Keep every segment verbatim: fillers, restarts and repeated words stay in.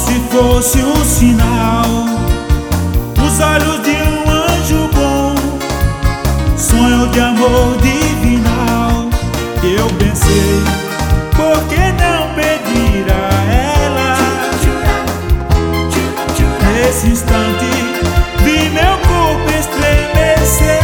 se fosse um sinal, os olhos de um anjo bom, sonho de amor divinal. Eu pensei, por que não pedir a ela? Nesse instante vi meu corpo estremecer,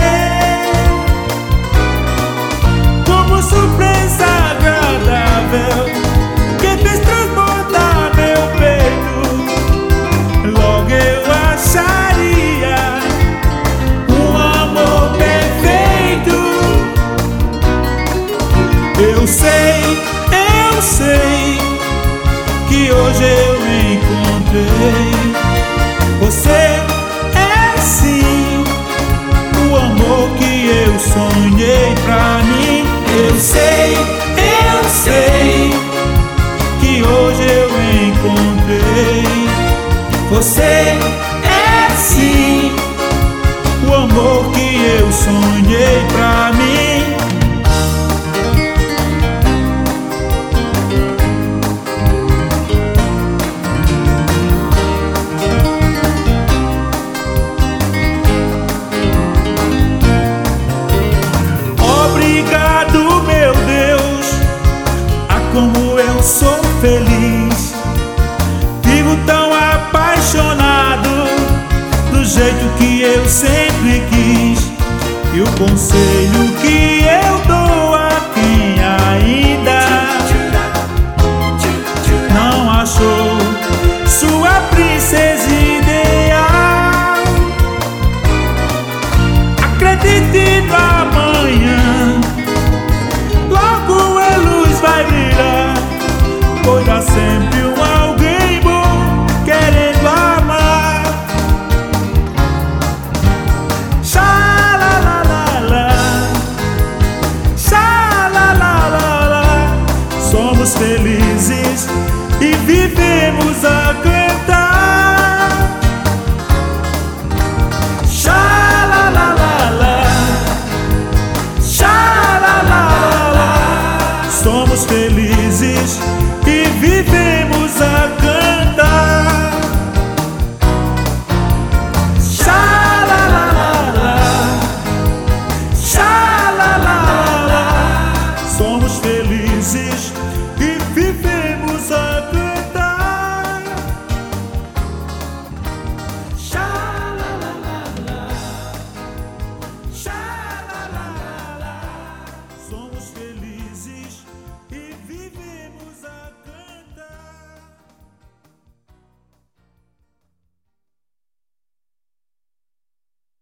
como surpresa agradável que fez transbordar meu peito. Logo eu acharia um amor perfeito. Eu sei, eu sei que hoje eu encontrei. Você é sim o amor que eu sonhei pra mim. Eu sei, eu sei que hoje eu encontrei. Você é sim o amor que eu sonhei pra mim. Obrigado, meu Deus, ah, como eu sou feliz. Vivo tão apaixonado, do jeito que eu sempre quis. E o conselho que eu dou a quem ainda não achou sua princesa ideal: acredite no amanhã, logo a luz vai brilhar, pois há sempre um alguém bom querendo amar. Xalalalala, xalalalala, somos felizes e vivemos a cantar. Xalalalala, xalalalala, somos felizes e vivemos a cantar. Xalalalala, xalalalala, somos felizes e vivemos a cantar. Xalalalala, xalalalala, somos felizes.